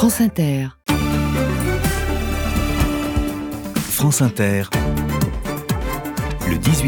France Inter. France Inter, le 18-20,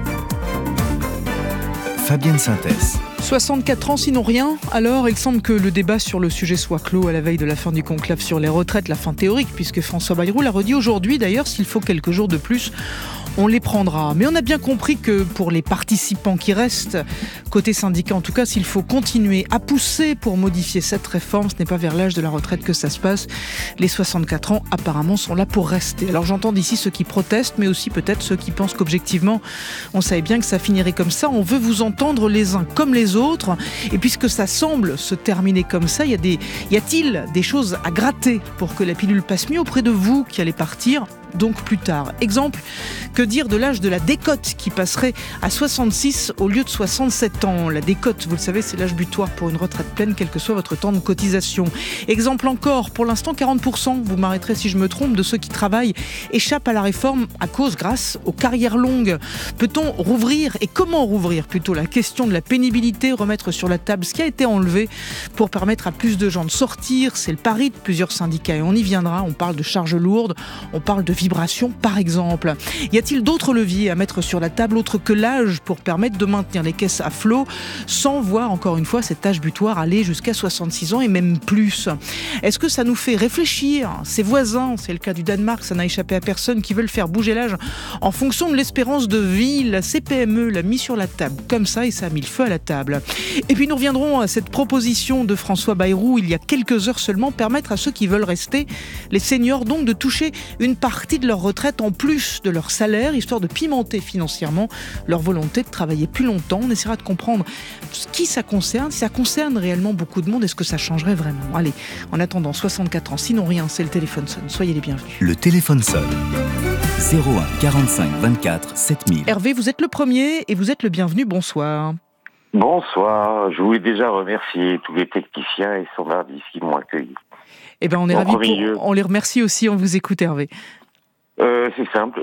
Fabienne Synthès. 64 ans sinon rien, alors il semble que le débat sur le sujet soit clos à la veille de la fin du conclave sur les retraites, la fin théorique, puisque François Bayrou l'a redit aujourd'hui d'ailleurs, s'il faut quelques jours de plus, on les prendra. Mais on a bien compris que pour les participants qui restent, côté syndicat en tout cas, s'il faut continuer à pousser pour modifier cette réforme, ce n'est pas vers l'âge de la retraite que ça se passe. Les 64 ans apparemment sont là pour rester. Alors j'entends d'ici ceux qui protestent, mais aussi peut-être ceux qui pensent qu'objectivement, on savait bien que ça finirait comme ça. On veut vous entendre les uns comme les autres. Et puisque ça semble se terminer comme ça, y a-t-il des choses à gratter pour que la pilule passe mieux auprès de vous qui allez partir donc plus tard? Exemple, que dire de l'âge de la décote qui passerait à 66 au lieu de 67 ans? La décote, vous le savez, c'est l'âge butoir pour une retraite pleine, quel que soit votre temps de cotisation. Exemple encore, pour l'instant 40%, vous m'arrêterez si je me trompe, de ceux qui travaillent échappent à la réforme grâce aux carrières longues. Peut-on rouvrir, et comment rouvrir plutôt, la question de la pénibilité, remettre sur la table ce qui a été enlevé pour permettre à plus de gens de sortir? C'est le pari de plusieurs syndicats et on y viendra. On parle de charges lourdes, on parle de vibrations par exemple. Y a-t-il d'autres leviers à mettre sur la table autre que l'âge pour permettre de maintenir les caisses à flot sans voir encore une fois cet âge butoir aller jusqu'à 66 ans et même plus? Est-ce que ça nous fait réfléchir? Ses voisins, c'est le cas du Danemark, ça n'a échappé à personne, qui veulent faire bouger l'âge en fonction de l'espérance de vie. La CPME l'a mis sur la table comme ça et ça a mis le feu à la table. Et puis nous reviendrons à cette proposition de François Bayrou il y a quelques heures seulement, permettre à ceux qui veulent rester, les seniors donc, de toucher une partie de leur retraite en plus de leur salaire, histoire de pimenter financièrement leur volonté de travailler plus longtemps. On essaiera de comprendre qui ça concerne, si ça concerne réellement beaucoup de monde, est-ce que ça changerait vraiment? Allez, en attendant, 64 ans, sinon rien, c'est le téléphone sonne. Soyez les bienvenus. Le téléphone sonne. 01 45 24 7000. Hervé, vous êtes le premier et vous êtes le bienvenu. Bonsoir. Bonsoir, je voulais déjà remercier tous les techniciens et standardistes qui m'ont accueilli. Eh ben, on est ravis, on les remercie aussi, on vous écoute Hervé. C'est simple,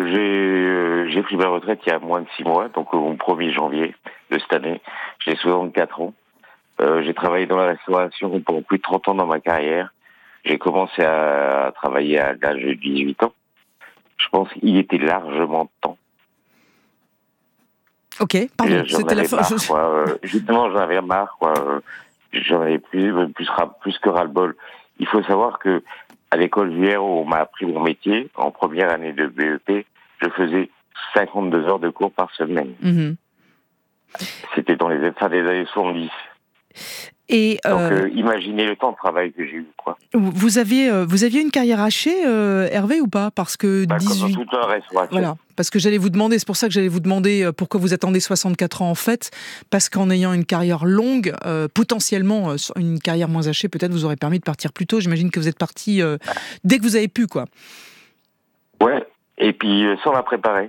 j'ai pris ma retraite il y a moins de 6 mois, donc au 1er janvier de cette année. J'ai 64 ans. J'ai travaillé dans la restauration pour plus de 30 ans dans ma carrière. J'ai commencé à travailler à l'âge de 18 ans. Je pense qu'il était largement temps. Ok, pardon, c'était la fin. Justement, j'en avais marre, quoi. J'en avais plus que ras-le-bol. Il faut savoir que à l'école JR, où on m'a appris mon métier, en première année de BEP, je faisais 52 heures de cours par semaine. Mm-hmm. C'était dans les années 70. Et donc, imaginez le temps de travail que j'ai eu, quoi. Vous aviez une carrière hachée, Hervé, ou pas? Parce que 18... Comme dans toute la restauration. Voilà, parce que j'allais vous demander, c'est pour ça que j'allais vous demander pourquoi vous attendez 64 ans en fait, parce qu'en ayant une carrière longue, potentiellement une carrière moins hachée, peut-être vous aurait permis de partir plus tôt. J'imagine que vous êtes parti dès que vous avez pu, quoi. Ouais, et puis sans la préparer.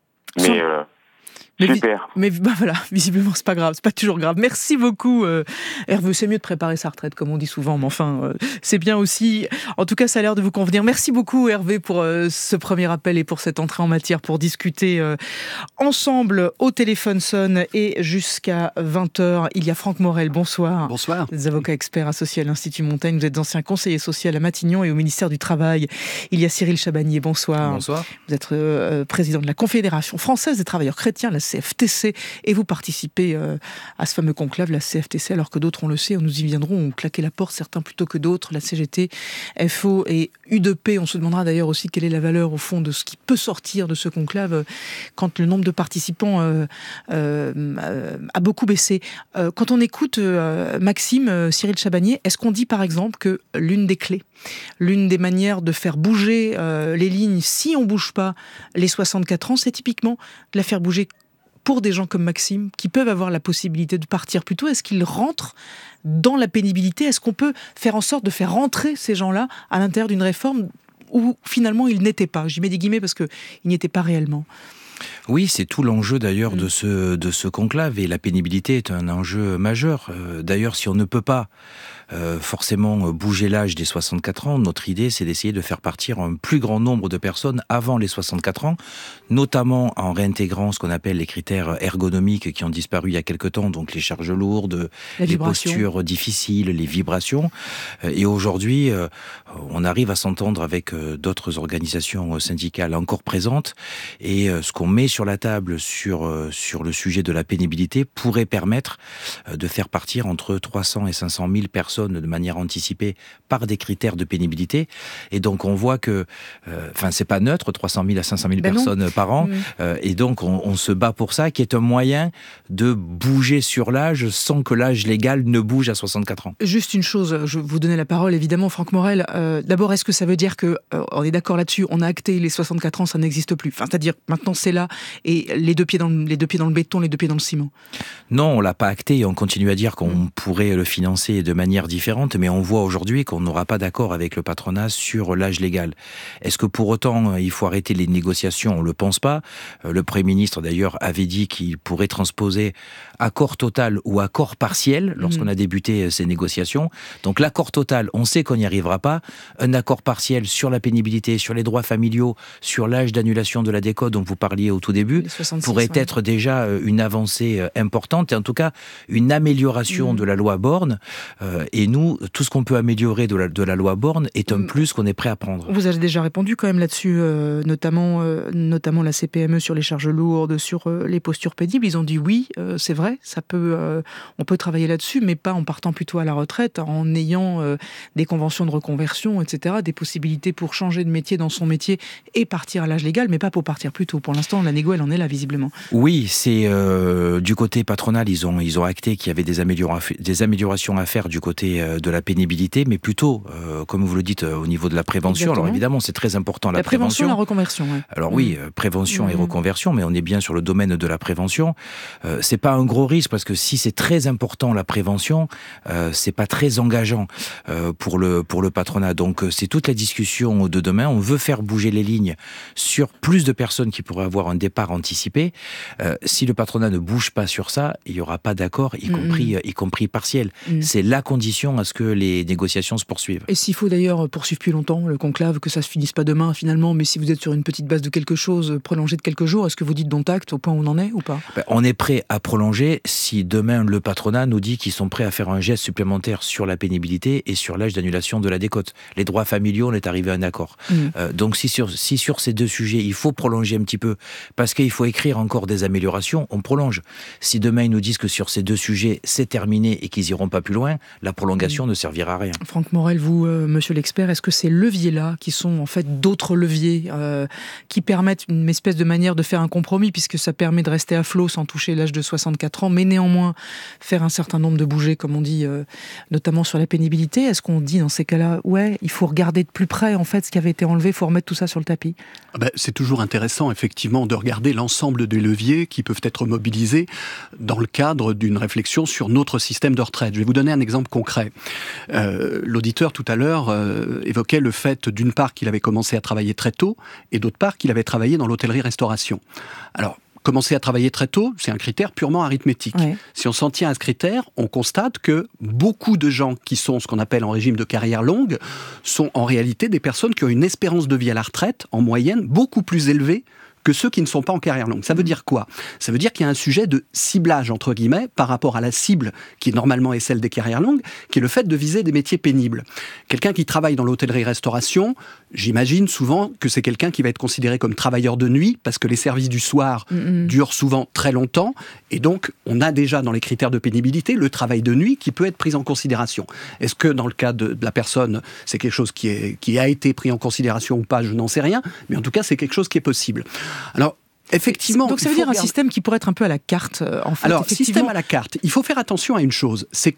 Super. Mais voilà, visiblement c'est pas grave, c'est pas toujours grave. Merci beaucoup Hervé, c'est mieux de préparer sa retraite comme on dit souvent, mais enfin c'est bien aussi. En tout cas, ça a l'air de vous convenir. Merci beaucoup Hervé pour ce premier appel et pour cette entrée en matière pour discuter ensemble au téléphone sonne et jusqu'à 20h. Il y a Franck Morel, bonsoir. Bonsoir. Vous êtes avocat expert associé à l'Institut Montaigne, vous êtes ancien conseiller social à Matignon et au ministère du Travail. Il y a Cyril Chabagnier, bonsoir. Bonsoir. Vous êtes président de la Confédération française des travailleurs chrétiens, la CFTC, et vous participez à ce fameux conclave, la CFTC, alors que d'autres, on le sait, nous y viendrons, ont claqué la porte, certains plutôt que d'autres, la CGT, FO et U2P. On se demandera d'ailleurs aussi quelle est la valeur, au fond, de ce qui peut sortir de ce conclave quand le nombre de participants a beaucoup baissé. Quand on écoute Maxime, Cyril Chabagnier, est-ce qu'on dit par exemple que l'une des clés, l'une des manières de faire bouger les lignes, si on ne bouge pas les 64 ans, c'est typiquement de la faire bouger pour des gens comme Maxime, qui peuvent avoir la possibilité de partir plus tôt? Est-ce qu'ils rentrent dans la pénibilité? Est-ce qu'on peut faire en sorte de faire rentrer ces gens-là à l'intérieur d'une réforme où finalement ils n'étaient pas? J'y mets des guillemets parce qu'ils n'y étaient pas réellement. Oui, c'est tout l'enjeu d'ailleurs de ce conclave, et la pénibilité est un enjeu majeur. D'ailleurs, si on ne peut pas forcément bouger l'âge des 64 ans, notre idée c'est d'essayer de faire partir un plus grand nombre de personnes avant les 64 ans, notamment en réintégrant ce qu'on appelle les critères ergonomiques qui ont disparu il y a quelque temps, donc les charges lourdes, les postures difficiles, les vibrations. Et aujourd'hui, on arrive à s'entendre avec d'autres organisations syndicales encore présentes, et ce qu'on met sur la table sur le sujet de la pénibilité pourrait permettre de faire partir entre 300 et 500 000 personnes de manière anticipée par des critères de pénibilité. Et donc on voit que c'est pas neutre, 300 000 à 500 000 personnes par an, et donc on se bat pour ça, qui est un moyen de bouger sur l'âge sans que l'âge légal ne bouge à 64 ans. Juste une chose, je vais vous donner la parole évidemment, Franck Morel. D'abord, est-ce que ça veut dire que, on est d'accord là-dessus, on a acté les 64 ans, ça n'existe plus, c'est-à-dire maintenant c'est là, et les deux pieds dans le béton, les deux pieds dans le ciment? Non, on l'a pas acté, et on continue à dire qu'on pourrait le financer de manière différente, mais on voit aujourd'hui qu'on n'aura pas d'accord avec le patronat sur l'âge légal. Est-ce que pour autant il faut arrêter les négociations? On le pense pas. Le Premier ministre d'ailleurs avait dit qu'il pourrait transposer accord total ou accord partiel lorsqu'on a débuté ces négociations. Donc l'accord total, on sait qu'on n'y arrivera pas. Un accord partiel sur la pénibilité, sur les droits familiaux, sur l'âge d'annulation de la décote dont vous parliez au tout début, 66, pourrait être déjà une avancée importante, et en tout cas une amélioration de la loi Borne. Et nous, tout ce qu'on peut améliorer de la loi Borne est un plus qu'on est prêt à prendre. Vous avez déjà répondu quand même là-dessus, notamment la CPME sur les charges lourdes, sur les postures pénibles. Ils ont dit oui, c'est vrai, on peut travailler là-dessus, mais pas en partant plutôt à la retraite, en ayant des conventions de reconversion, etc., des possibilités pour changer de métier dans son métier et partir à l'âge légal, mais pas pour partir plus tôt. Pour l'instant, la négo, elle en est là, visiblement. Oui, c'est du côté patronal, ils ont acté qu'il y avait des améliorations à faire du côté de la pénibilité, mais plutôt, comme vous le dites, au niveau de la prévention. Exactement. Alors évidemment, c'est très important la prévention. La reconversion. Ouais. Alors oui, prévention et reconversion, mais on est bien sur le domaine de la prévention. C'est pas un gros risque, parce que si c'est très important la prévention, c'est pas très engageant pour le patronat. Donc c'est toute la discussion de demain. On veut faire bouger les lignes sur plus de personnes qui pourraient avoir un départ anticipé. Si le patronat ne bouge pas sur ça, il y aura pas d'accord, y compris partiel. C'est la condition à ce que les négociations se poursuivent. Et s'il faut d'ailleurs poursuivre plus longtemps le conclave, que ça se finisse pas demain finalement, mais si vous êtes sur une petite base de quelque chose, prolongée de quelques jours, est-ce que vous dites dont acte au point où on en est ou pas? On est prêt à prolonger si demain le patronat nous dit qu'ils sont prêts à faire un geste supplémentaire sur la pénibilité et sur l'âge d'annulation de la décote. Les droits familiaux, on est arrivé à un accord. Donc si sur ces deux sujets, il faut prolonger un petit peu, parce qu'il faut écrire encore des améliorations, on prolonge. Si demain ils nous disent que sur ces deux sujets, c'est terminé et qu'ils iront pas plus loin, la prolongation ne servira à rien. Franck Morel, vous, monsieur l'expert, est-ce que ces leviers-là, qui sont en fait d'autres leviers, qui permettent une espèce de manière de faire un compromis, puisque ça permet de rester à flot sans toucher l'âge de 64 ans, mais néanmoins faire un certain nombre de bougées, comme on dit, notamment sur la pénibilité, est-ce qu'on dit dans ces cas-là, ouais, il faut regarder de plus près en fait ce qui avait été enlevé, il faut remettre tout ça sur le tapis? C'est toujours intéressant, effectivement, de regarder l'ensemble des leviers qui peuvent être mobilisés dans le cadre d'une réflexion sur notre système de retraite. Je vais vous donner un exemple concret. L'auditeur, tout à l'heure, évoquait le fait, d'une part, qu'il avait commencé à travailler très tôt, et d'autre part, qu'il avait travaillé dans l'hôtellerie-restauration. Alors, commencer à travailler très tôt, c'est un critère purement arithmétique. Ouais. Si on s'en tient à ce critère, on constate que beaucoup de gens qui sont ce qu'on appelle en régime de carrière longue sont en réalité des personnes qui ont une espérance de vie à la retraite, en moyenne, beaucoup plus élevée que ceux qui ne sont pas en carrière longue. Ça veut dire quoi? Ça veut dire qu'il y a un sujet de ciblage, entre guillemets, par rapport à la cible qui normalement est celle des carrières longues, qui est le fait de viser des métiers pénibles. Quelqu'un qui travaille dans l'hôtellerie-restauration, j'imagine souvent que c'est quelqu'un qui va être considéré comme travailleur de nuit, parce que les services du soir durent souvent très longtemps, et donc on a déjà dans les critères de pénibilité le travail de nuit qui peut être pris en considération. Est-ce que dans le cas de la personne, c'est quelque chose qui a été pris en considération ou pas? Je n'en sais rien, mais en tout cas c'est quelque chose qui est possible. Alors, effectivement... Donc ça veut dire un système qui pourrait être un peu à la carte, en fait. Alors, système à la carte. Il faut faire attention à une chose, c'est que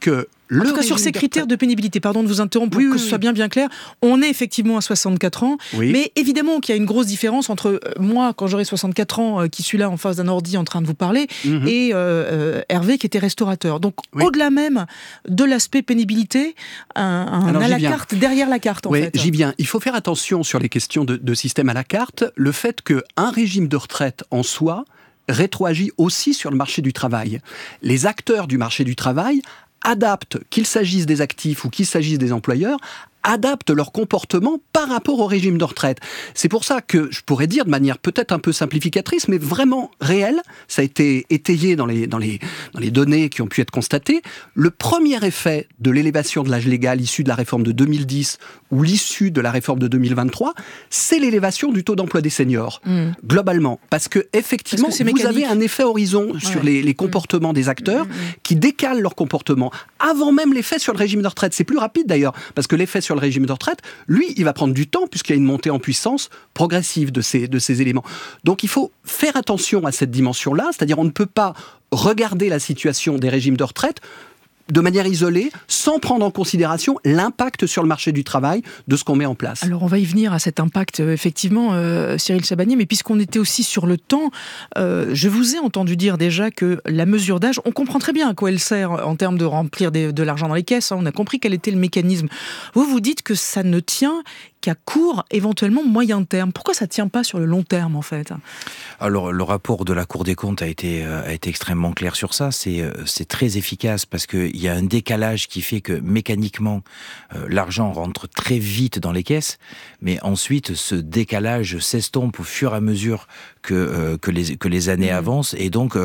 En tout cas, sur ces critères de pénibilité, pardon de vous interrompre pour que ce soit bien clair, on est effectivement à 64 ans, mais évidemment qu'il y a une grosse différence entre moi, quand j'aurai 64 ans, qui suis là en face d'un ordi en train de vous parler, et Hervé qui était restaurateur. Donc, au-delà même de l'aspect pénibilité, un à la carte, derrière la carte, en fait. Oui, j'y viens. Il faut faire attention sur les questions de système à la carte, le fait qu'un régime de retraite en soi rétroagit aussi sur le marché du travail. Les acteurs du marché du travail adaptent, qu'il s'agisse des actifs ou qu'il s'agisse des employeurs, adaptent leur comportement par rapport au régime de retraite. C'est pour ça que je pourrais dire de manière peut-être un peu simplificatrice, mais vraiment réelle, ça a été étayé dans les données qui ont pu être constatées, le premier effet de l'élévation de l'âge légal issue de la réforme de 2010 ou l'issue de la réforme de 2023, c'est l'élévation du taux d'emploi des seniors, globalement. Parce que effectivement, vous avez un effet horizon sur les comportements des acteurs qui décalent leur comportement avant même l'effet sur le régime de retraite. C'est plus rapide d'ailleurs, parce que l'effet sur le régime de retraite, lui, il va prendre du temps puisqu'il y a une montée en puissance progressive de ces éléments. Donc il faut faire attention à cette dimension-là, c'est-à-dire on ne peut pas regarder la situation des régimes de retraite de manière isolée, sans prendre en considération l'impact sur le marché du travail de ce qu'on met en place. Alors on va y venir à cet impact, effectivement, Cyril Chabagnier, mais puisqu'on était aussi sur le temps, je vous ai entendu dire déjà que la mesure d'âge, on comprend très bien à quoi elle sert en termes de remplir de l'argent dans les caisses, on a compris quel était le mécanisme. Vous dites que ça ne tient qu'à court, éventuellement moyen terme. Pourquoi ça ne tient pas sur le long terme, en fait ? Alors, le rapport de la Cour des comptes a été extrêmement clair sur ça. C'est très efficace parce qu'il y a un décalage qui fait que mécaniquement, l'argent rentre très vite dans les caisses, mais ensuite, ce décalage s'estompe au fur et à mesure que les années avancent, et donc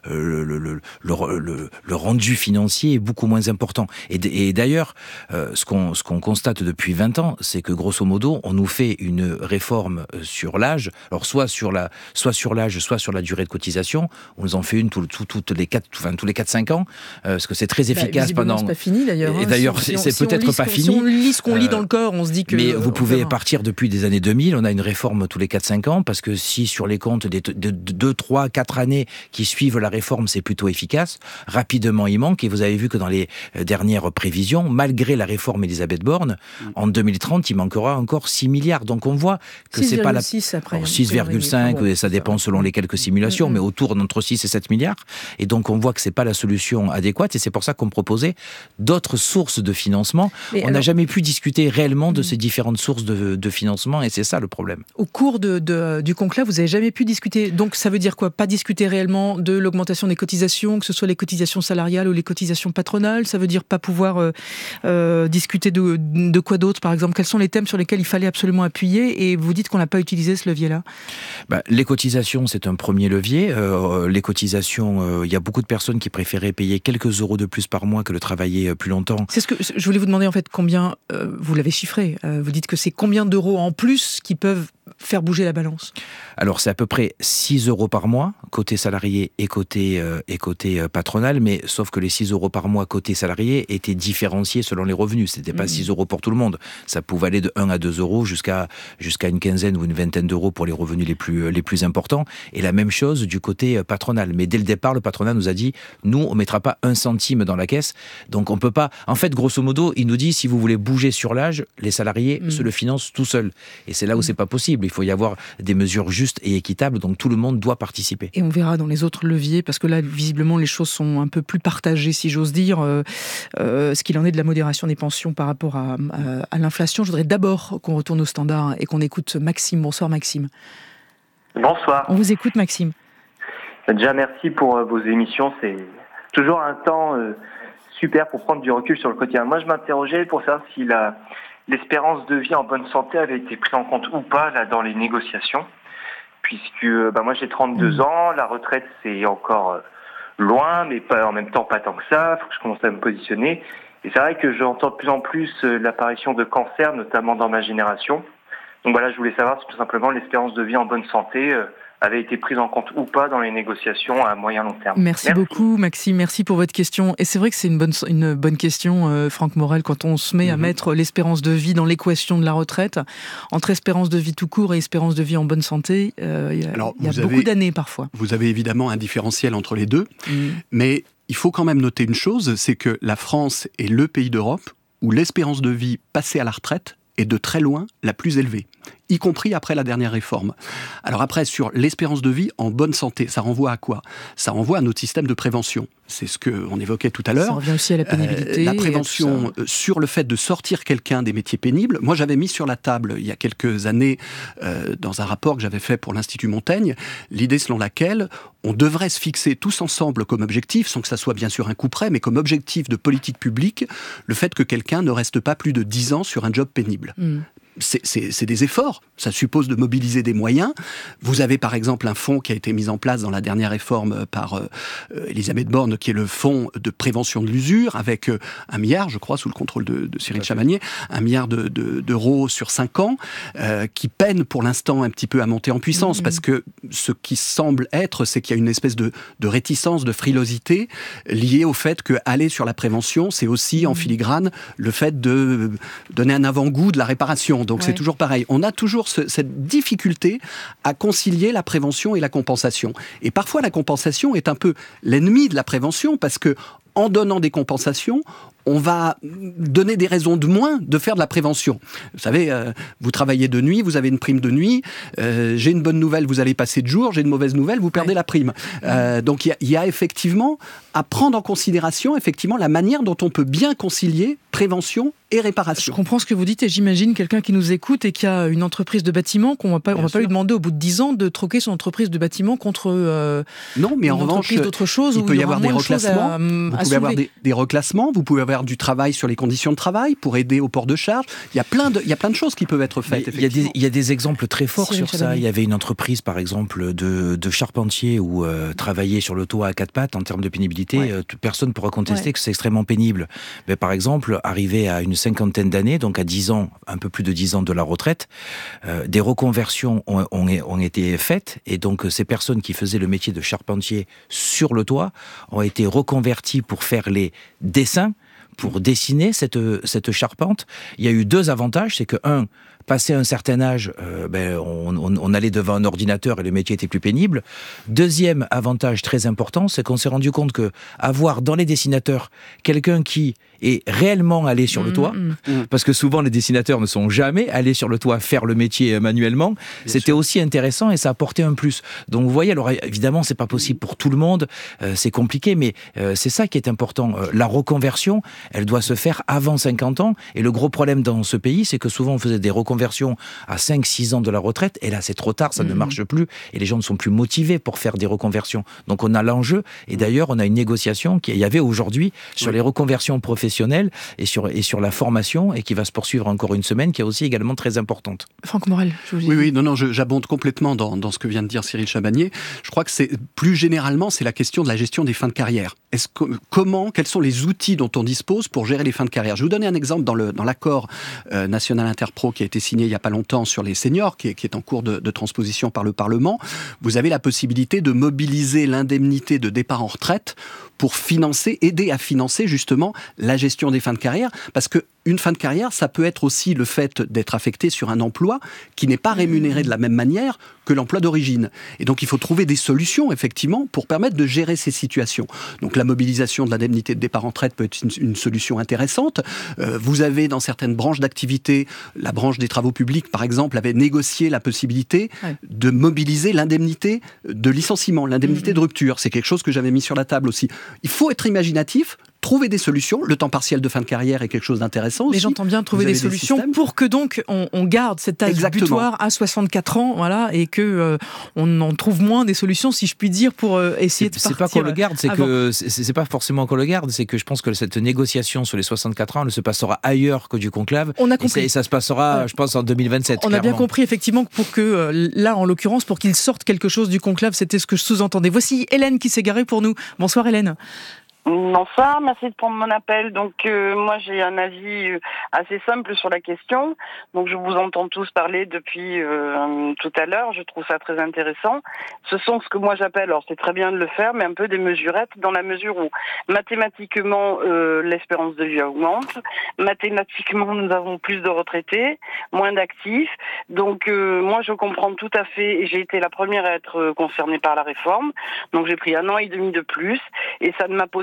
le rendu financier est beaucoup moins important. Et d'ailleurs, ce qu'on constate depuis 20 ans, c'est que grosso modo, on nous fait une réforme sur l'âge, alors soit sur l'âge, soit sur la durée de cotisation. On nous en fait une tous les 4-5 ans, parce que c'est très efficace pendant... C'est pas fini d'ailleurs. Et d'ailleurs, c'est peut-être pas fini. Si on lit ce qu'on lit dans le corps, on se dit que... Mais vous pouvez partir depuis des années 2000, on a une réforme tous les 4-5 ans, parce que si sur les comptes de 2, 3, 4 années qui suivent la réforme, c'est plutôt efficace, rapidement il manque, et vous avez vu que dans les dernières prévisions, malgré la réforme Elisabeth Borne, en 2030, il manquera encore 6 milliards. Donc on voit que c'est pas la... 6,5, et ça dépend selon les quelques simulations, mais autour d'entre 6 et 7 milliards. Et donc on voit que c'est pas la solution adéquate, et c'est pour ça qu'on proposait d'autres sources de financement. On n'a jamais pu discuter réellement de ces différentes sources de financement, et c'est ça le problème. Au cours du conclave, vous n'avez jamais pu discuter. Donc ça veut dire quoi ? Pas discuter réellement de l'augmentation des cotisations, que ce soit les cotisations salariales ou les cotisations patronales. Ça veut dire pas pouvoir discuter de quoi d'autre, par exemple ? Quels sont les thèmes sur lesquels il fallait absolument appuyer, et vous dites qu'on n'a pas utilisé ce levier-là ? Les cotisations, c'est un premier levier. Les cotisations, il y a beaucoup de personnes qui préféraient payer quelques euros de plus par mois que de travailler plus longtemps. C'est ce que je voulais vous demander, en fait, combien, vous l'avez chiffré, vous dites que c'est combien d'euros en plus qui peuvent faire bouger la balance ? Alors c'est à peu près 6 euros par mois, côté salarié et côté patronal, mais sauf que les 6 euros par mois côté salarié étaient différenciés selon les revenus. C'était pas 6 euros pour tout le monde. Ça pouvait aller de 1 à 2 euros jusqu'à une quinzaine ou une vingtaine d'euros pour les revenus les plus importants. Et la même chose du côté patronal. Mais dès le départ, le patronat nous a dit, nous, on mettra pas un centime dans la caisse. Donc on peut pas... En fait, grosso modo, il nous dit, si vous voulez bouger sur l'âge, les salariés se le financent tout seuls. Et c'est là où c'est pas possible. Il faut y avoir des mesures justes et équitables, donc tout le monde doit participer. Et on verra dans les autres leviers, parce que là, visiblement, les choses sont un peu plus partagées, si j'ose dire, ce qu'il en est de la modération des pensions par rapport à l'inflation. Je voudrais d'abord qu'on retourne au standard et qu'on écoute Maxime. Bonsoir Maxime. Bonsoir. On vous écoute Maxime. Déjà, merci pour vos émissions. C'est toujours un temps super pour prendre du recul sur le quotidien. Moi, je m'interrogeais pour savoir si l'espérance de vie en bonne santé avait été prise en compte ou pas là dans les négociations, puisque moi j'ai 32 ans, la retraite c'est encore loin, mais pas en même temps pas tant que ça, faut que je commence à me positionner. Et c'est vrai que j'entends de plus en plus l'apparition de cancers, notamment dans ma génération. Donc voilà, je voulais savoir si tout simplement l'espérance de vie en bonne santé avait été prise en compte ou pas dans les négociations à moyen long terme. Merci beaucoup Maxime, merci pour votre question. Et c'est vrai que c'est une bonne question, Franck Morel, quand on se met à mettre l'espérance de vie dans l'équation de la retraite, entre espérance de vie tout court et espérance de vie en bonne santé, il y a beaucoup d'années parfois. Vous avez évidemment un différentiel entre les deux, mais il faut quand même noter une chose, c'est que la France est le pays d'Europe où l'espérance de vie passée à la retraite est de très loin la plus élevée, y compris après la dernière réforme. Alors après, sur l'espérance de vie en bonne santé, ça renvoie à quoi ? Ça renvoie à notre système de prévention. C'est ce qu'on évoquait tout à l'heure. Ça revient aussi à la pénibilité. La prévention sur le fait de sortir quelqu'un des métiers pénibles. Moi, j'avais mis sur la table, il y a quelques années, dans un rapport que j'avais fait pour l'Institut Montaigne, l'idée selon laquelle on devrait se fixer tous ensemble comme objectif, sans que ça soit bien sûr un coup près, mais comme objectif de politique publique, le fait que quelqu'un ne reste pas plus de 10 ans sur un job pénible. C'est des efforts, ça suppose de mobiliser des moyens. Vous avez par exemple un fonds qui a été mis en place dans la dernière réforme par Elisabeth Borne, qui est le fonds de prévention de l'usure, avec 1 milliard, je crois, sous le contrôle de Cyril Chamagnier, 1 milliard d'euros sur 5 ans, qui peine pour l'instant un petit peu à monter en puissance, parce que ce qui semble être, c'est qu'il y a une espèce de réticence, de frilosité, liée au fait qu'aller sur la prévention, c'est aussi en filigrane le fait de donner un avant-goût de la réparation. Donc c'est toujours pareil. On a toujours cette difficulté à concilier la prévention et la compensation. Et parfois la compensation est un peu l'ennemi de la prévention, parce que en donnant des compensations, on va donner des raisons de moins de faire de la prévention. Vous savez, vous travaillez de nuit, vous avez une prime de nuit, j'ai une bonne nouvelle, vous allez passer de jour, j'ai une mauvaise nouvelle, vous perdez la prime. Donc il y a effectivement à prendre en considération effectivement la manière dont on peut bien concilier prévention et réparation. Je comprends ce que vous dites, et j'imagine quelqu'un qui nous écoute et qui a une entreprise de bâtiment, on va pas lui demander au bout de 10 ans de troquer son entreprise de bâtiment contre non, mais en revanche, d'autres choses, il peut y avoir des reclassements. Vous pouvez avoir des reclassements, vous pouvez avoir du travail sur les conditions de travail pour aider au port de charge. Il y a plein de choses qui peuvent être faites. Il y a des exemples très forts sur ça. Il y avait une entreprise, par exemple, de charpentiers où travailler sur le toit à 4 pattes, en termes de pénibilité, personne ne pourra contester que c'est extrêmement pénible. Mais par exemple, arrivé à une 50aine d'années, donc à 10 ans, un peu plus de 10 ans de la retraite, des reconversions ont été faites, et donc ces personnes qui faisaient le métier de charpentier sur le toit ont été reconverties pour faire les dessins, pour dessiner cette charpente. Il y a eu 2 avantages, c'est que passé un certain âge, on allait devant un ordinateur et le métier était plus pénible. Deuxième avantage très important, c'est qu'on s'est rendu compte que avoir dans les dessinateurs quelqu'un qui est réellement allé sur le toit, parce que souvent les dessinateurs ne sont jamais allés sur le toit faire le métier manuellement, c'était aussi intéressant et ça apportait un plus. Donc vous voyez, alors évidemment c'est pas possible pour tout le monde, c'est compliqué, mais c'est ça qui est important. La reconversion, elle doit se faire avant 50 ans, et le gros problème dans ce pays, c'est que souvent on faisait des reconversions à 5-6 ans de la retraite, et là c'est trop tard, ça ne marche plus, et les gens ne sont plus motivés pour faire des reconversions. Donc on a l'enjeu, et d'ailleurs on a une négociation qu'il y avait aujourd'hui sur les reconversions professionnelles et sur la formation, et qui va se poursuivre encore une semaine, qui est aussi également très importante. Franck Morel, je vous dis. Oui, j'abonde complètement dans ce que vient de dire Cyril Chamagnier. Je crois que plus généralement, c'est la question de la gestion des fins de carrière. Quels sont les outils dont on dispose pour gérer les fins de carrière ? Je vais vous donner un exemple dans l'accord national interpro qui a été signé il n'y a pas longtemps sur les seniors, qui est en cours de transposition par le Parlement. Vous avez la possibilité de mobiliser l'indemnité de départ en retraite pour aider à financer justement la gestion des fins de carrière, parce que une fin de carrière, ça peut être aussi le fait d'être affecté sur un emploi qui n'est pas rémunéré de la même manière que l'emploi d'origine. Et donc, il faut trouver des solutions, effectivement, pour permettre de gérer ces situations. Donc, la mobilisation de l'indemnité de départ en retraite peut être une solution intéressante. Vous avez, dans certaines branches d'activité, la branche des travaux publics, par exemple, avait négocié la possibilité de mobiliser l'indemnité de licenciement, l'indemnité de rupture. C'est quelque chose que j'avais mis sur la table aussi. Il faut être imaginatif, trouver des solutions. Le temps partiel de fin de carrière est quelque chose d'intéressant aussi. Mais j'entends bien trouver des solutions pour que donc on garde cet âge butoir à 64 ans, voilà, et que on en trouve moins des solutions, si je puis dire, pour essayer de partir. C'est pas qu'on le garde, c'est pas forcément qu'on le garde, c'est que je pense que cette négociation sur les 64 ans, elle se passera ailleurs que du conclave. On a compris. Et ça se passera, je pense, en 2027. On a bien compris, effectivement, que pour que là, en l'occurrence, pour qu'il sorte quelque chose du conclave, c'était ce que je sous-entendais. Voici Hélène qui s'est garée pour nous. Bonsoir Hélène. Bonsoir, merci de prendre mon appel. Donc moi j'ai un avis assez simple sur la question. Donc je vous entends tous parler depuis tout à l'heure, je trouve ça très intéressant. Ce sont ce que moi j'appelle, alors c'est très bien de le faire, mais un peu des mesurettes, dans la mesure où mathématiquement l'espérance de vie augmente, mathématiquement nous avons plus de retraités, moins d'actifs. Donc moi je comprends tout à fait, et j'ai été la première à être concernée par la réforme. Donc j'ai pris 1 an et demi de plus, et ça ne m'a posé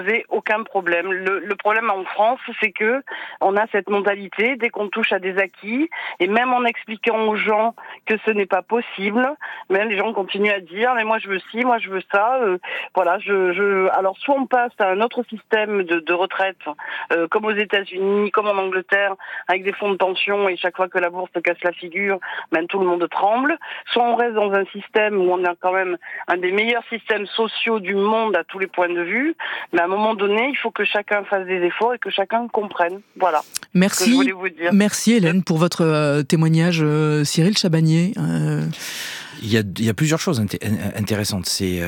poser aucun problème. Le problème en France, c'est que on a cette mentalité, dès qu'on touche à des acquis, et même en expliquant aux gens que ce n'est pas possible, même les gens continuent à dire mais moi je veux ci, moi je veux ça. Voilà, alors soit on passe à un autre système de retraite, comme aux États-Unis, comme en Angleterre, avec des fonds de pension, et chaque fois que la bourse se casse la figure, même tout le monde tremble. Soit on reste dans un système où on a quand même un des meilleurs systèmes sociaux du monde à tous les points de vue, mais à un moment donné, il faut que chacun fasse des efforts et que chacun comprenne. Voilà. Merci. Ce que je voulais vous dire. Merci Hélène pour votre témoignage. Cyril Chabagnier. Il y a plusieurs choses intéressantes. C'est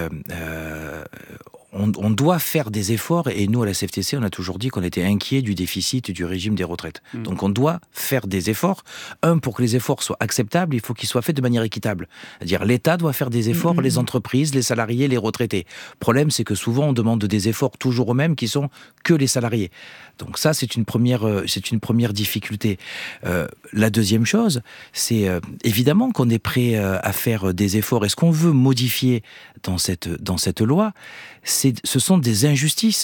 on doit faire des efforts, et nous à la CFTC on a toujours dit qu'on était inquiets du déficit du régime des retraites. Donc on doit faire des efforts. Pour que les efforts soient acceptables, il faut qu'ils soient faits de manière équitable. C'est-à-dire l'État doit faire des efforts, les entreprises, les salariés, les retraités. Le problème, c'est que souvent on demande des efforts toujours aux mêmes qui sont que les salariés. Donc ça, c'est une première difficulté. La deuxième chose, c'est évidemment qu'on est prêt à faire des efforts. Et ce qu'on veut modifier dans cette loi, ce sont des injustices.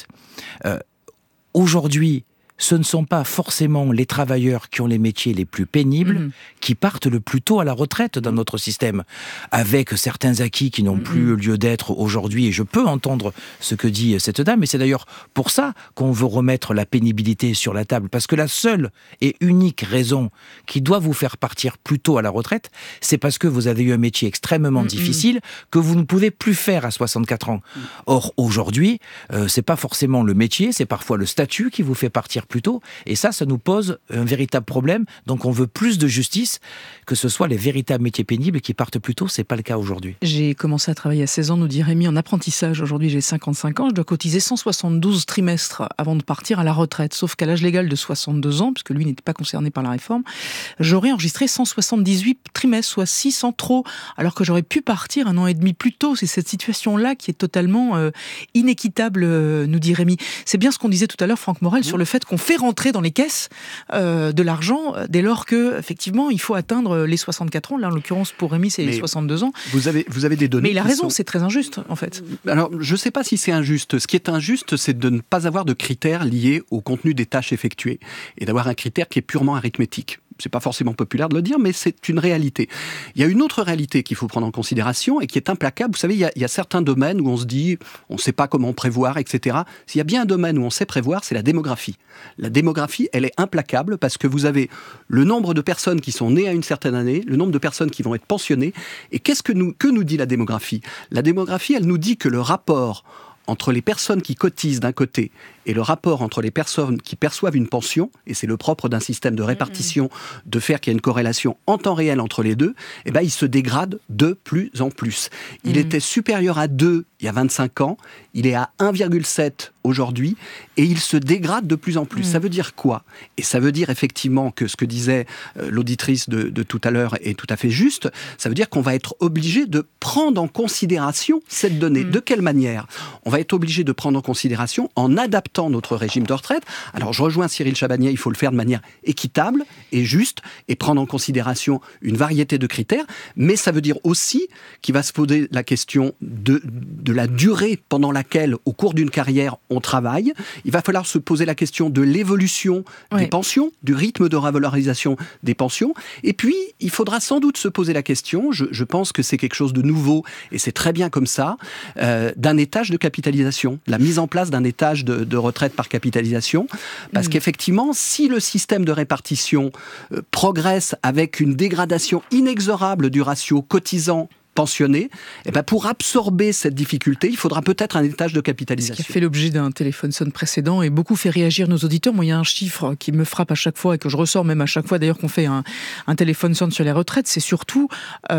Aujourd'hui, ce ne sont pas forcément les travailleurs qui ont les métiers les plus pénibles qui partent le plus tôt à la retraite dans notre système, avec certains acquis qui n'ont plus lieu d'être aujourd'hui. Et je peux entendre ce que dit cette dame, et c'est d'ailleurs pour ça qu'on veut remettre la pénibilité sur la table, parce que la seule et unique raison qui doit vous faire partir plus tôt à la retraite, c'est parce que vous avez eu un métier extrêmement difficile que vous ne pouvez plus faire à 64 ans. Or, aujourd'hui, c'est pas forcément le métier, c'est parfois le statut qui vous fait partir plus tôt, et ça nous pose un véritable problème. Donc on veut plus de justice, que ce soit les véritables métiers pénibles qui partent plus tôt. C'est pas le cas aujourd'hui. J'ai commencé à travailler à 16 ans, nous dit Rémi, en apprentissage. Aujourd'hui j'ai 55 ans, je dois cotiser 172 trimestres avant de partir à la retraite, sauf qu'à l'âge légal de 62 ans, puisque lui n'était pas concerné par la réforme, j'aurais enregistré 178 trimestres, soit 6 en trop, alors que j'aurais pu partir 1 an et demi plus tôt. C'est cette situation-là qui est totalement inéquitable, nous dit Rémi. C'est bien ce qu'on disait tout à l'heure, Franck Morel, sur le fait qu'on fait rentrer dans les caisses de l'argent dès lors que, effectivement, il faut atteindre les 64 ans. Là, en l'occurrence, pour Rémi, c'est les 62 ans. Vous avez des données. Mais il a raison, c'est très injuste, en fait. Alors, je ne sais pas si c'est injuste. Ce qui est injuste, c'est de ne pas avoir de critères liés au contenu des tâches effectuées et d'avoir un critère qui est purement arithmétique. C'est pas forcément populaire de le dire, mais c'est une réalité. Il y a une autre réalité qu'il faut prendre en considération et qui est implacable. Vous savez, il y a certains domaines où on se dit, on ne sait pas comment prévoir, etc. S'il y a bien un domaine où on sait prévoir, c'est la démographie. La démographie, elle est implacable parce que vous avez le nombre de personnes qui sont nées à une certaine année, le nombre de personnes qui vont être pensionnées. Et que nous dit la démographie ? La démographie, elle nous dit que le rapport entre les personnes qui cotisent d'un côté et le rapport entre les personnes qui perçoivent une pension, et c'est le propre d'un système de répartition, de faire qu'il y ait une corrélation en temps réel entre les deux, eh ben, il se dégrade de plus en plus. Il était supérieur à 2 il y a 25 ans, il est à 1,7 aujourd'hui, et il se dégrade de plus en plus. Ça veut dire quoi ? Et ça veut dire effectivement que ce que disait l'auditrice de tout à l'heure est tout à fait juste, ça veut dire qu'on va être obligé de prendre en considération cette donnée. De quelle manière ? On va être obligé de prendre en considération en adaptant notre régime de retraite. Alors je rejoins Cyril Chabagnier, il faut le faire de manière équitable et juste et prendre en considération une variété de critères, mais ça veut dire aussi qu'il va se poser la question de la durée pendant laquelle, au cours d'une carrière, on travaille. Il va falloir se poser la question de l'évolution des pensions, du rythme de revalorisation des pensions, et puis il faudra sans doute se poser la question, je pense que c'est quelque chose de nouveau, et c'est très bien comme ça, d'un étage de capitalisation, la mise en place d'un étage de retraite par capitalisation, parce qu'effectivement, si le système de répartition progresse avec une dégradation inexorable du ratio cotisant pensionnés, eh ben pour absorber cette difficulté, il faudra peut-être un étage de capitalisation. Ce qui a fait l'objet d'un téléphone sonne précédent et beaucoup fait réagir nos auditeurs. Moi, il y a un chiffre qui me frappe à chaque fois et que je ressors même à chaque fois d'ailleurs qu'on fait un téléphone sonne sur les retraites, c'est surtout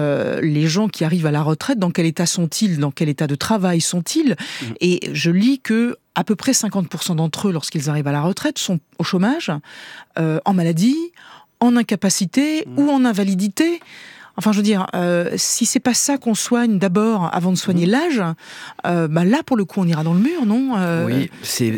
les gens qui arrivent à la retraite, dans quel état sont-ils, dans quel état de travail sont-ils ? Et je lis que à peu près 50% d'entre eux, lorsqu'ils arrivent à la retraite, sont au chômage, en maladie, en incapacité ou en invalidité. Enfin, je veux dire, si c'est pas ça qu'on soigne d'abord avant de soigner l'âge, là, pour le coup, on ira dans le mur, non Oui,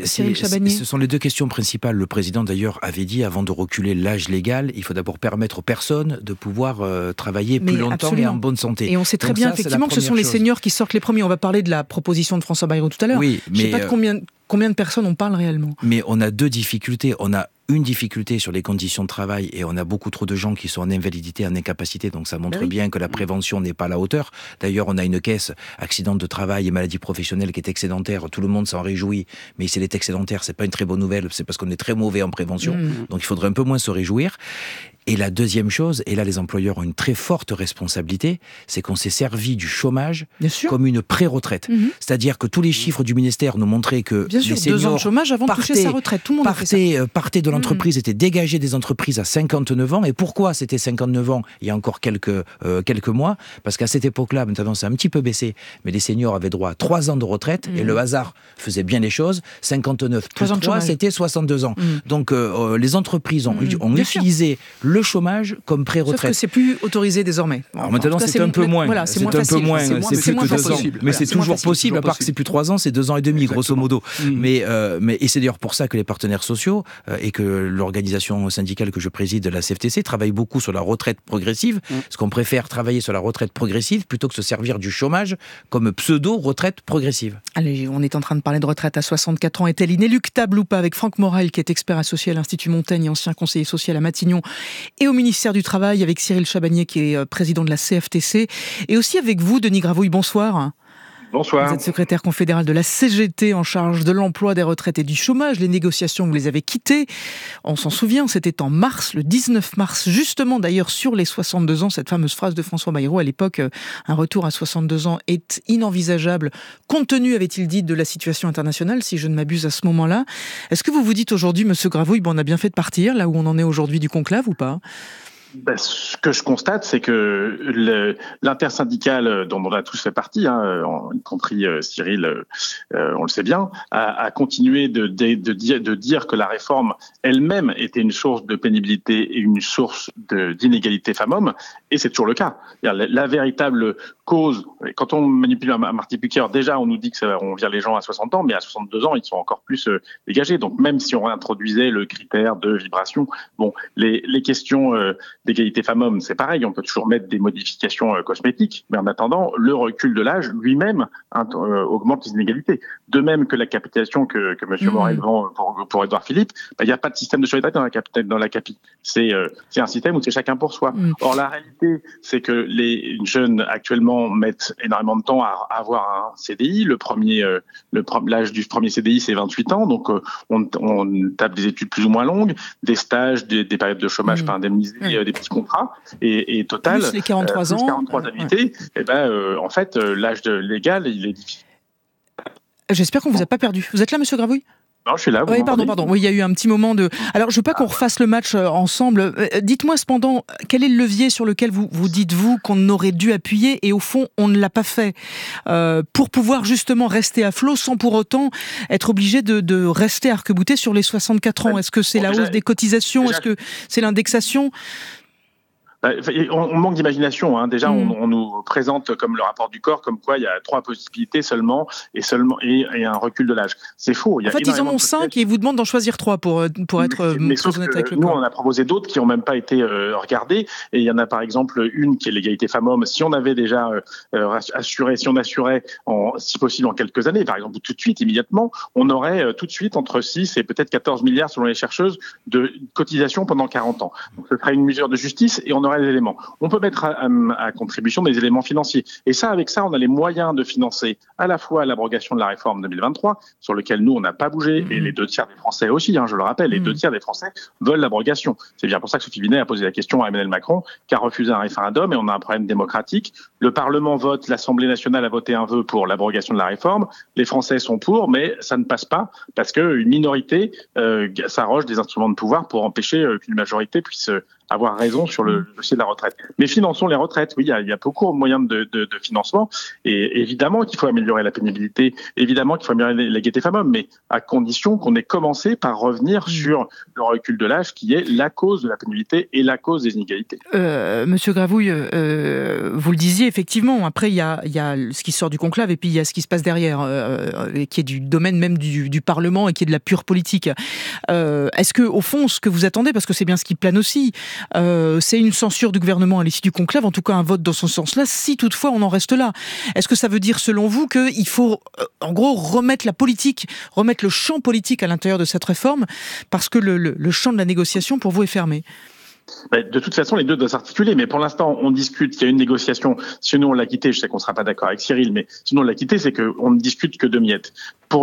ce sont les deux questions principales. Le président, d'ailleurs, avait dit, avant de reculer l'âge légal, il faut d'abord permettre aux personnes de pouvoir travailler plus longtemps et en bonne santé. Et on sait très bien, effectivement, que ce sont les seniors qui sortent les premiers. On va parler de la proposition de François Bayrou tout à l'heure. Oui, mais je ne sais pas de combien de personnes on parle réellement. Mais on a deux difficultés. On a une difficulté sur les conditions de travail et on a beaucoup trop de gens qui sont en invalidité, en incapacité, donc ça montre bien que la prévention n'est pas à la hauteur. D'ailleurs, on a une caisse accident de travail et maladie professionnelle qui est excédentaire, tout le monde s'en réjouit, mais si elle est excédentaire, c'est pas une très bonne nouvelle, c'est parce qu'on est très mauvais en prévention, donc il faudrait un peu moins se réjouir. Et la deuxième chose, et là les employeurs ont une très forte responsabilité, c'est qu'on s'est servi du chômage comme une pré-retraite. C'est-à-dire que tous les chiffres du ministère nous montraient que les seniors 2 ans de chômage avant de toucher sa retraite. Tout le monde partaient de l'entreprise, étaient dégagés des entreprises à 59 ans. Et pourquoi c'était 59 ans il y a encore quelques mois? Parce qu'à cette époque-là, maintenant ça a un petit peu baissé, mais les seniors avaient droit à 3 ans de retraite, et le hasard faisait bien les choses. 59 plus 3, c'était 62 ans. Donc les entreprises ont utilisé le chômage comme pré-retraite. Sauf que c'est plus autorisé désormais. Alors maintenant, c'est un peu moins. Voilà, c'est plus que 2 ans. Mais c'est toujours possible, à part que c'est plus 3 ans, c'est 2 ans et demi, grosso modo. Mais c'est d'ailleurs pour ça que les partenaires sociaux et que l'organisation syndicale que je préside, la CFTC, travaille beaucoup sur la retraite progressive, parce qu'on préfère travailler sur la retraite progressive plutôt que se servir du chômage comme pseudo-retraite progressive. Allez, on est en train de parler de retraite à 64 ans. Est-elle inéluctable ou pas, avec Franck Morel, qui est expert associé à l'Institut Montaigne et ancien conseiller social à Matignon, et au ministère du Travail, avec Cyril Chabagnier, qui est président de la CFTC, et aussi avec vous, Denis Gravouille, bonsoir. Bonsoir. Vous êtes secrétaire confédéral de la CGT en charge de l'emploi, des retraites et du chômage. Les négociations, vous les avez quittées. On s'en souvient, c'était en mars, le 19 mars, justement d'ailleurs sur les 62 ans, cette fameuse phrase de François Bayrou à l'époque, un retour à 62 ans est inenvisageable, compte tenu, avait-il dit, de la situation internationale, si je ne m'abuse à ce moment-là. Est-ce que vous vous dites aujourd'hui, monsieur Gravouille, on a bien fait de partir, là où on en est aujourd'hui du conclave ou pas ? Ce que je constate, c'est que l'intersyndicale dont on a tous fait partie, y compris Cyril, on le sait bien, a continué de dire que la réforme elle-même était une source de pénibilité et une source d'inégalité femmes-hommes, et c'est toujours le cas. La véritable cause, quand on manipule un marteau-piqueur, déjà on nous dit qu'on vire les gens à 60 ans, mais à 62 ans ils sont encore plus dégagés. Donc même si on réintroduisait le critère de vibration, les questions d'égalité femmes-hommes, c'est pareil, on peut toujours mettre des modifications cosmétiques, mais en attendant, le recul de l'âge lui-même augmente les inégalités. De même que la capitalisation que M. Morel vend pour Édouard Philippe, il n'y a pas de système de solidarité dans la CAPI. C'est un système où c'est chacun pour soi. Or, la réalité, c'est que les jeunes actuellement mettent énormément de temps à avoir un CDI. L'âge du premier CDI, c'est 28 ans, donc on tape des études plus ou moins longues, des stages, des périodes de chômage pas indemnisées, des petits contrats, et total, plus les 43 ans, 43 annuités, en fait, l'âge légal, il est difficile. J'espère qu'on vous a pas perdu. Vous êtes là, monsieur Gravouille ? Non, je suis là. Oui, pardon. Oui, il y a eu un petit moment de... Alors, je veux pas qu'on refasse le match ensemble. Dites-moi cependant, quel est le levier sur lequel vous dites-vous qu'on aurait dû appuyer et au fond, on ne l'a pas fait pour pouvoir justement rester à flot sans pour autant être obligé de rester arc-bouté sur les 64 ans. Est-ce que c'est la hausse des cotisations ? Est-ce que c'est l'indexation ? On manque d'imagination. Déjà, on nous présente comme le rapport du corps, comme quoi il y a 3 possibilités seulement et un recul de l'âge. C'est faux. En fait, ils en ont 5 et ils vous demandent d'en choisir 3 pour être très honnête avec le corps. Nous, on a proposé d'autres qui n'ont même pas été regardées. Et il y en a par exemple une qui est l'égalité femmes-hommes. Si on avait déjà assurait, si possible en quelques années, par exemple tout de suite, immédiatement, on aurait tout de suite entre 6 et peut-être 14 milliards selon les chercheuses de cotisations pendant 40 ans. Donc ce serait une mesure de justice et on aurait les éléments. On peut mettre à contribution des éléments financiers. Et avec ça, on a les moyens de financer à la fois l'abrogation de la réforme 2023, sur lequel nous, on n'a pas bougé, et les 2 tiers des Français aussi, je le rappelle, les 2 tiers des Français veulent l'abrogation. C'est bien pour ça que Sophie Binet a posé la question à Emmanuel Macron, qui a refusé un référendum, et on a un problème démocratique. Le Parlement vote, l'Assemblée nationale a voté un vœu pour l'abrogation de la réforme, les Français sont pour, mais ça ne passe pas, parce qu'une minorité s'arroge des instruments de pouvoir pour empêcher qu'une majorité puisse avoir raison sur le dossier de la retraite. Mais finançons les retraites. Oui, il y a beaucoup de moyens de financement. Et évidemment qu'il faut améliorer la pénibilité, évidemment qu'il faut améliorer l'égalité femmes-hommes, mais à condition qu'on ait commencé par revenir sur le recul de l'âge, qui est la cause de la pénibilité et la cause des inégalités. Monsieur Gravouille, vous le disiez, effectivement, après il y a ce qui sort du conclave et puis il y a ce qui se passe derrière, et qui est du domaine même du Parlement et qui est de la pure politique. Est-ce que, au fond, ce que vous attendez, parce que c'est bien ce qui plane aussi, c'est une censure du gouvernement à l'issue du conclave, en tout cas un vote dans ce sens-là, si toutefois on en reste là. Est-ce que ça veut dire, selon vous, qu'il faut, en gros, remettre la politique, remettre le champ politique à l'intérieur de cette réforme, parce que le champ de la négociation, pour vous, est fermé? De toute façon, les deux doivent s'articuler, mais pour l'instant, on discute, il y a une négociation. Sinon, on l'a quitté, je sais qu'on ne sera pas d'accord avec Cyril, mais sinon, on l'a quitté, c'est qu'on ne discute que de miettes. Pour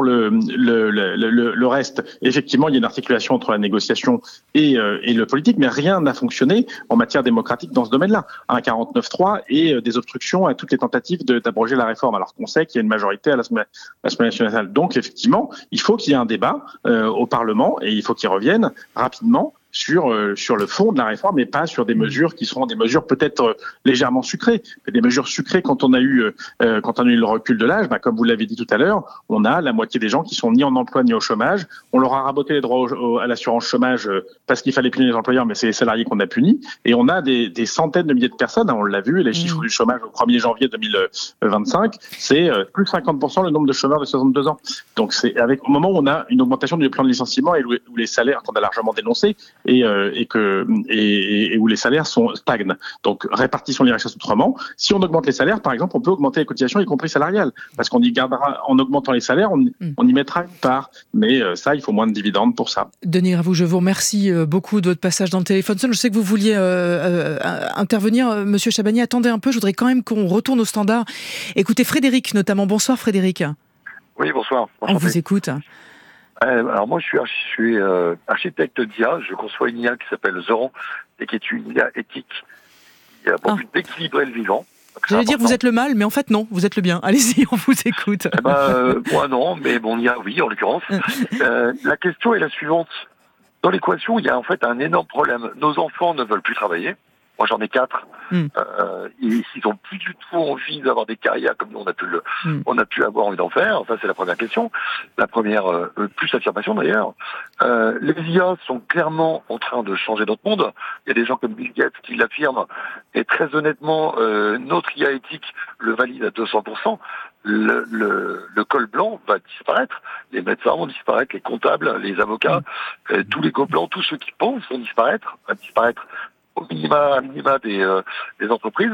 le reste, effectivement, il y a une articulation entre la négociation et le politique, mais rien n'a fonctionné en matière démocratique dans ce domaine-là. Un 49.3 et des obstructions à toutes les tentatives d'abroger la réforme, alors qu'on sait qu'il y a une majorité à l'Assemblée nationale. Donc, effectivement, il faut qu'il y ait un débat au Parlement et il faut qu'il revienne rapidement sur le fond de la réforme et pas sur des mesures qui seront des mesures peut-être légèrement sucrées. Mais des mesures sucrées, quand on a eu le recul de l'âge, comme vous l'avez dit tout à l'heure, on a la moitié des gens qui sont ni en emploi ni au chômage. On leur a raboté les droits à l'assurance chômage parce qu'il fallait punir les employeurs, mais c'est les salariés qu'on a punis. Et on a des centaines de milliers de personnes, on l'a vu, les chiffres du chômage au 1er janvier 2025, c'est plus 50% le nombre de chômeurs de 62 ans. Donc c'est au moment où on a une augmentation du plan de licenciement et où les salaires, qu'on a largement dénoncé, et où les salaires stagnent. Donc, répartissons les richesses autrement. Si on augmente les salaires, par exemple, on peut augmenter les cotisations, y compris salariales, parce qu'on y gardera, en augmentant les salaires, on y mettra une part. Mais ça, il faut moins de dividendes pour ça. Denis Gravouille, je vous remercie beaucoup de votre passage dans le téléphone. Je sais que vous vouliez intervenir. Monsieur Chabagnier, attendez un peu, je voudrais quand même qu'on retourne au standard. Écoutez Frédéric, notamment. Bonsoir Frédéric. Oui, bonsoir. On vous écoute. Alors moi, je suis architecte d'IA. Je conçois une IA qui s'appelle Zoran et qui est une IA éthique qui a pour but d'équilibrer le vivant. J'allais dire vous êtes le mal, mais en fait non, vous êtes le bien. Allez-y, on vous écoute. Moi non, mais bon, IA oui, en l'occurrence. La question est la suivante. Dans l'équation, il y a en fait un énorme problème. Nos enfants ne veulent plus travailler. Moi, j'en ai 4. Ils n'ont plus du tout envie d'avoir des carrières comme nous, on a pu avoir envie d'en faire. Ça, c'est la première question. La première, plus l'affirmation d'ailleurs. Les IA sont clairement en train de changer notre monde. Il y a des gens comme Bill Gates qui l'affirment. Et très honnêtement, notre IA éthique le valide à 200%. Le col blanc va disparaître. Les médecins vont disparaître, les comptables, les avocats, tous les cols blancs, tous ceux qui pensent vont disparaître au minima des entreprises.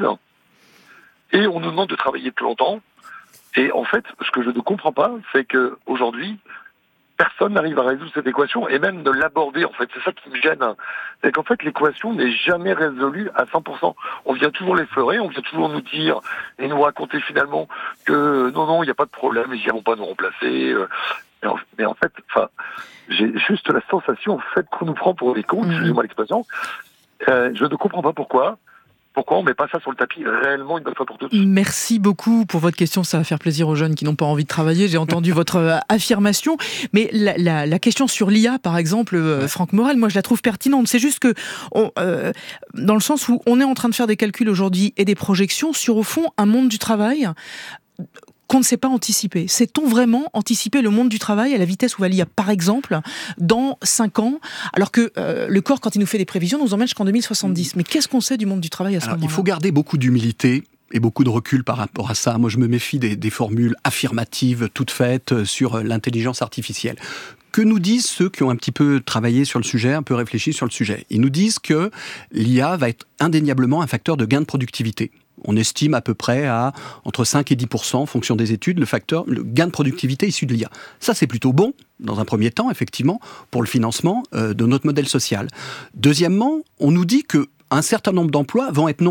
Et on nous demande de travailler plus longtemps. Et en fait, ce que je ne comprends pas, c'est que aujourd'hui, personne n'arrive à résoudre cette équation et même de l'aborder. En fait, c'est ça qui me gêne. C'est qu'en fait, l'équation n'est jamais résolue à 100%. On vient toujours l'effleurer, on vient toujours nous dire et nous raconter finalement que non, il n'y a pas de problème, ils ne vont pas nous remplacer. Mais en fait, j'ai juste la sensation qu'on nous prend pour des cons, excusez-moi l'expression. Je ne comprends pas pourquoi on ne met pas ça sur le tapis réellement une bonne fois pour toutes. Merci beaucoup pour votre question, ça va faire plaisir aux jeunes qui n'ont pas envie de travailler. J'ai entendu votre affirmation, mais la question sur l'IA, par exemple, Franck Morel, moi je la trouve pertinente. C'est juste que, dans le sens où on est en train de faire des calculs aujourd'hui et des projections sur, au fond, un monde du travail qu'on ne sait pas anticiper. Sait-on vraiment anticiper le monde du travail à la vitesse où va l'IA, par exemple, dans 5 ans, alors que le corps, quand il nous fait des prévisions, nous emmène jusqu'en 2070. Mais qu'est-ce qu'on sait du monde du travail à ce moment-là ? Il faut garder beaucoup d'humilité et beaucoup de recul par rapport à ça. Moi, je me méfie des formules affirmatives toutes faites sur l'intelligence artificielle. Que nous disent ceux qui ont un petit peu travaillé sur le sujet, un peu réfléchi sur le sujet ? Ils nous disent que l'IA va être indéniablement un facteur de gain de productivité. On estime à peu près à entre 5 et 10% en fonction des études, le gain de productivité issu de l'IA. Ça, c'est plutôt bon, dans un premier temps, effectivement, pour le financement de notre modèle social. Deuxièmement, on nous dit qu'un certain nombre d'emplois vont être non pas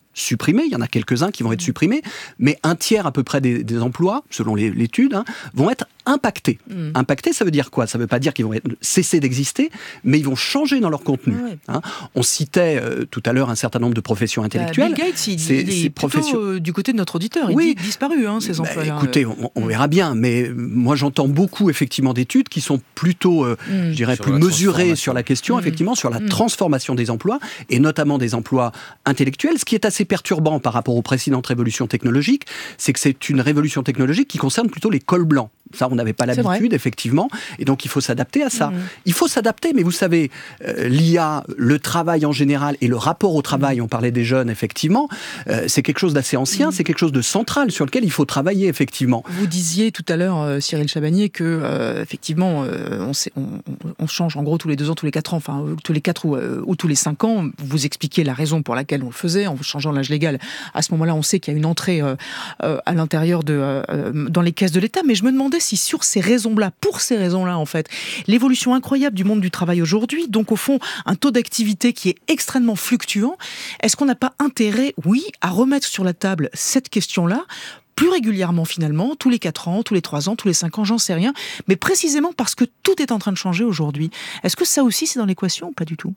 supprimés, il y en a quelques-uns qui vont être supprimés, mais un tiers à peu près des emplois, selon l'étude, vont être impactés. Impactés, ça veut dire quoi ? Ça ne veut pas dire qu'ils vont cesser d'exister, mais ils vont changer dans leur contenu. On citait tout à l'heure un certain nombre de professions intellectuelles. Bill Gates, il est plutôt du côté de notre auditeur. Il dit disparu, ces emplois-là. Écoutez, on verra bien, mais moi j'entends beaucoup effectivement d'études qui sont plutôt, je dirais, plus mesurées sur la question, effectivement, sur la transformation des emplois, et notamment des emplois intellectuels. Ce qui est assez perturbant par rapport aux précédentes révolutions technologiques, c'est que c'est une révolution technologique qui concerne plutôt les cols blancs. Ça, on n'avait pas l'habitude, effectivement, et donc il faut s'adapter à ça. Il faut s'adapter, mais vous savez, l'IA, le travail en général, et le rapport au travail, on parlait des jeunes, effectivement, c'est quelque chose d'assez ancien, c'est quelque chose de central sur lequel il faut travailler, effectivement. Vous disiez tout à l'heure, Cyril Chabagnier, que, effectivement, on change en gros tous les 2 ans, tous les 4 ans, enfin, tous les 4 ou tous les 5 ans. Vous expliquiez la raison pour laquelle on le faisait, en changeant l'âge légal. À ce moment-là, on sait qu'il y a une entrée à l'intérieur dans les caisses de l'État, mais je me demandais si sur ces raisons-là, pour ces raisons-là, en fait, l'évolution incroyable du monde du travail aujourd'hui, donc au fond, un taux d'activité qui est extrêmement fluctuant, est-ce qu'on n'a pas intérêt, à remettre sur la table cette question-là, plus régulièrement finalement, tous les 4 ans, tous les 3 ans, tous les 5 ans, j'en sais rien, mais précisément parce que tout est en train de changer aujourd'hui. Est-ce que ça aussi c'est dans l'équation ou pas du tout ?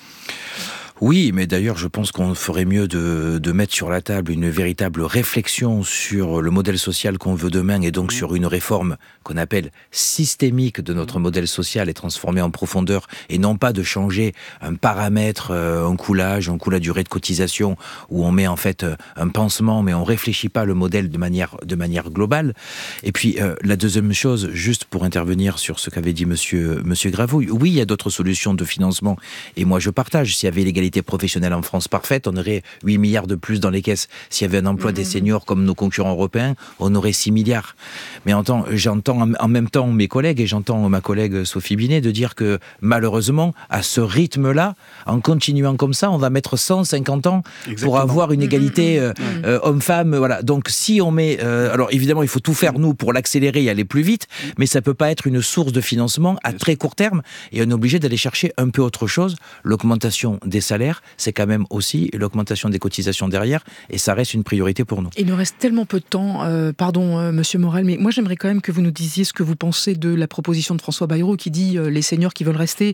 Oui, mais d'ailleurs, je pense qu'on ferait mieux de mettre sur la table une véritable réflexion sur le modèle social qu'on veut demain et donc sur une réforme qu'on appelle systémique de notre modèle social et transformer en profondeur et non pas de changer un paramètre, un coût à durée de cotisation où on met en fait un pansement mais on réfléchit pas le modèle de manière globale. Et puis, la deuxième chose, juste pour intervenir sur ce qu'avait dit monsieur Gravouille, oui, il y a d'autres solutions de financement et moi je partage. S'il y avait l'égalité professionnelle en France parfaite, on aurait 8 milliards de plus dans les caisses. S'il y avait un emploi des seniors comme nos concurrents européens, on aurait 6 milliards. Mais j'entends en même temps mes collègues, et j'entends ma collègue Sophie Binet de dire que malheureusement, à ce rythme-là, en continuant comme ça, on va mettre 150 ans pour avoir une égalité homme-femme. Voilà. Donc si on met... alors évidemment, il faut tout faire, nous, pour l'accélérer et aller plus vite, mais ça ne peut pas être une source de financement à très court terme, et on est obligé d'aller chercher un peu autre chose. L'augmentation des salaires, c'est quand même aussi l'augmentation des cotisations derrière, et ça reste une priorité pour nous. Il nous reste tellement peu de temps, Monsieur Morel, mais moi j'aimerais quand même que vous nous disiez ce que vous pensez de la proposition de François Bayrou qui dit les seniors qui veulent rester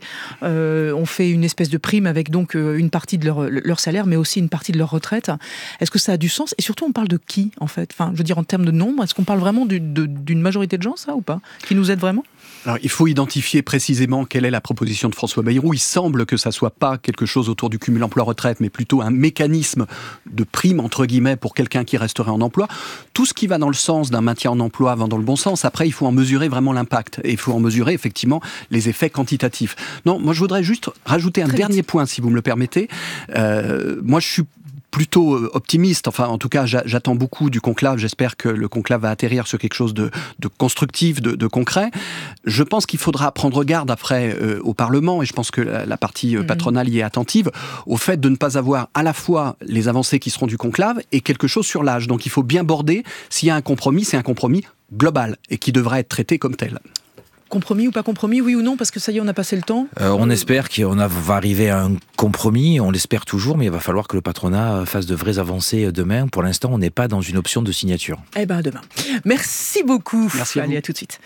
ont fait une espèce de prime avec donc une partie de leur salaire, mais aussi une partie de leur retraite. Est-ce que ça a du sens ? Et surtout, on parle de qui, en fait ? Enfin, je veux dire, en termes de nombre, est-ce qu'on parle vraiment d'une majorité de gens, ça, ou pas ? Qui nous aide vraiment ? Alors, il faut identifier précisément quelle est la proposition de François Bayrou. Il semble que ça soit pas quelque chose autour du cumul emploi-retraite, mais plutôt un mécanisme de prime, entre guillemets, pour quelqu'un qui resterait en emploi. Tout ce qui va dans le sens d'un maintien en emploi va dans le bon sens. Après, il faut en mesurer vraiment l'impact. Et il faut en mesurer, effectivement, les effets quantitatifs. Non, moi, je voudrais juste rajouter un dernier point, si vous me le permettez. Moi, je suis plutôt optimiste, enfin en tout cas j'attends beaucoup du conclave, j'espère que le conclave va atterrir sur quelque chose de constructif, de concret. Je pense qu'il faudra prendre garde après au Parlement, et je pense que la partie patronale y est attentive, au fait de ne pas avoir à la fois les avancées qui seront du conclave et quelque chose sur l'âge. Donc il faut bien border, s'il y a un compromis, c'est un compromis global et qui devra être traité comme tel. Compromis ou pas compromis, oui ou non, parce que ça y est, on a passé le temps. On espère qu'on va arriver à un compromis, on l'espère toujours, mais il va falloir que le patronat fasse de vraies avancées demain. Pour l'instant, on n'est pas dans une option de signature. Eh bien, à demain. Merci beaucoup. Merci à vous. Allez, à tout de suite.